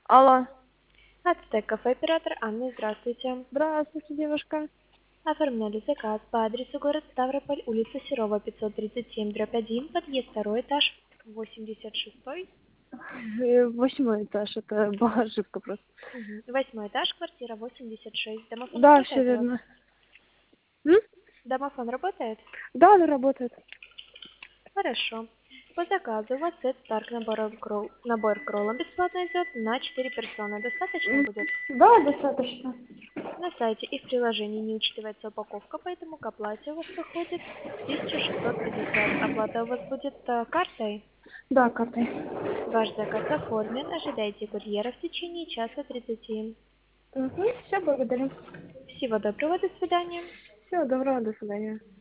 Алло. Ацтек кафе оператор Анна, здравствуйте. Здравствуйте, девушка. Оформляли заказ по адресу город Ставрополь, улица Серова, 537, дробь 1, подъезд, второй этаж, 86-й. 8 этаж, это была ошибка просто. Восьмой этаж, квартира 86. Домофон Да, все работает у вас? верно. М? Домофон работает? Да, она работает. Хорошо. По заказу у вас Сет Старк набор кролла бесплатно идет на 4 персоны. Достаточно М, будет? Да, достаточно. На сайте и в приложении не учитывается упаковка, поэтому к оплате у вас выходит 1650. Оплата у вас будет картой. Да, картой. Ваш заказ оформлен. Ожидайте курьера в течение часа 30. Угу, все, благодарю. Всего доброго, до свидания. Всего доброго, до свидания.